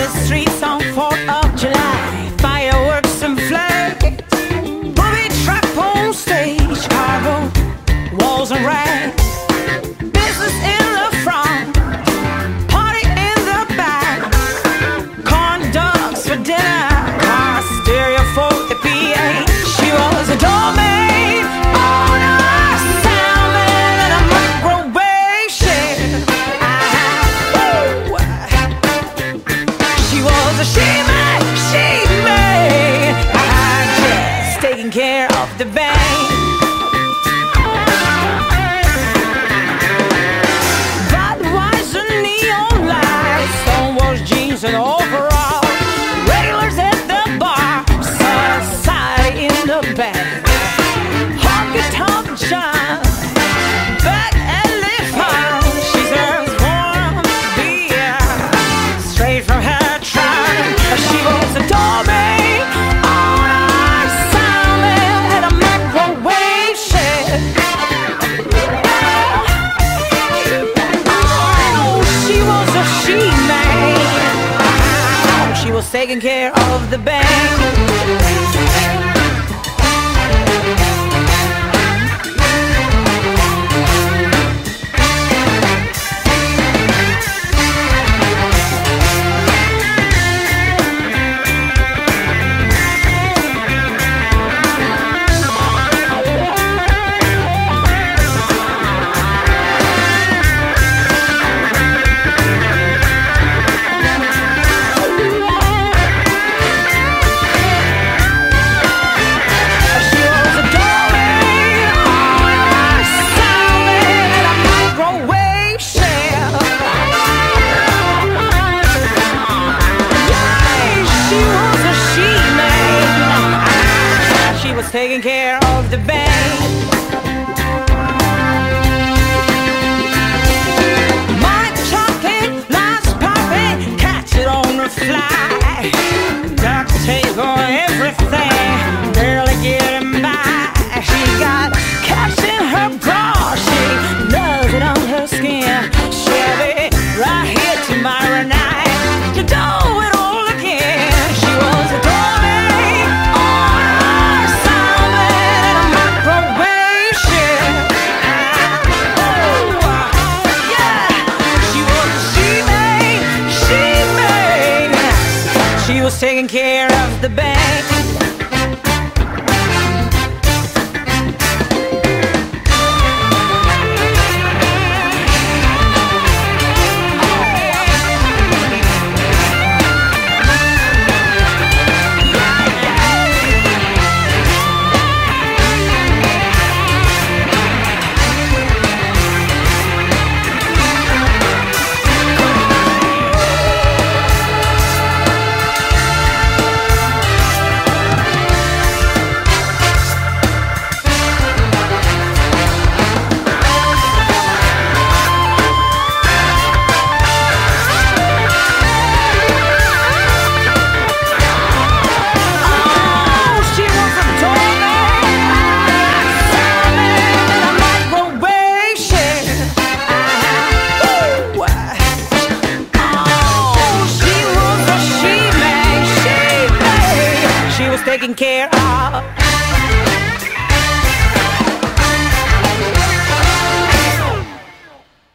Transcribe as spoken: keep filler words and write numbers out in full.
the streets on fourth of July. Fireworks and flags, booby trap on stage, Chicago walls and rags. Business in the front, party in the back. Corn dogs for dinner, car stereo for the P A. She was a doormaid on a salmon and a microwave shed. She was a she-man, she-man, just taking care of the bank. Budweiser neon lights, Stonewall's jeans and overall. Regulars at the bar, society in the back. Honky Tonk John, back at Lee Farm. She serves warm beer, straight from her trunk. She was a doormaid on a salmon and a microwave shed. Oh, she was a she-man. She was taking care of the bank. Taking care of the bank. My chocolate, nice poppy, catch it on the fly. Duct tape on everything, barely getting by. She got cash in her bra, she loves it on her skin. She'll be right here tomorrow night to do it all again. She was a doormaid on a salmon and a microwave shed. Oh, yeah. She was a she-maid, she-maid. She was taking care of the bank. Taking care of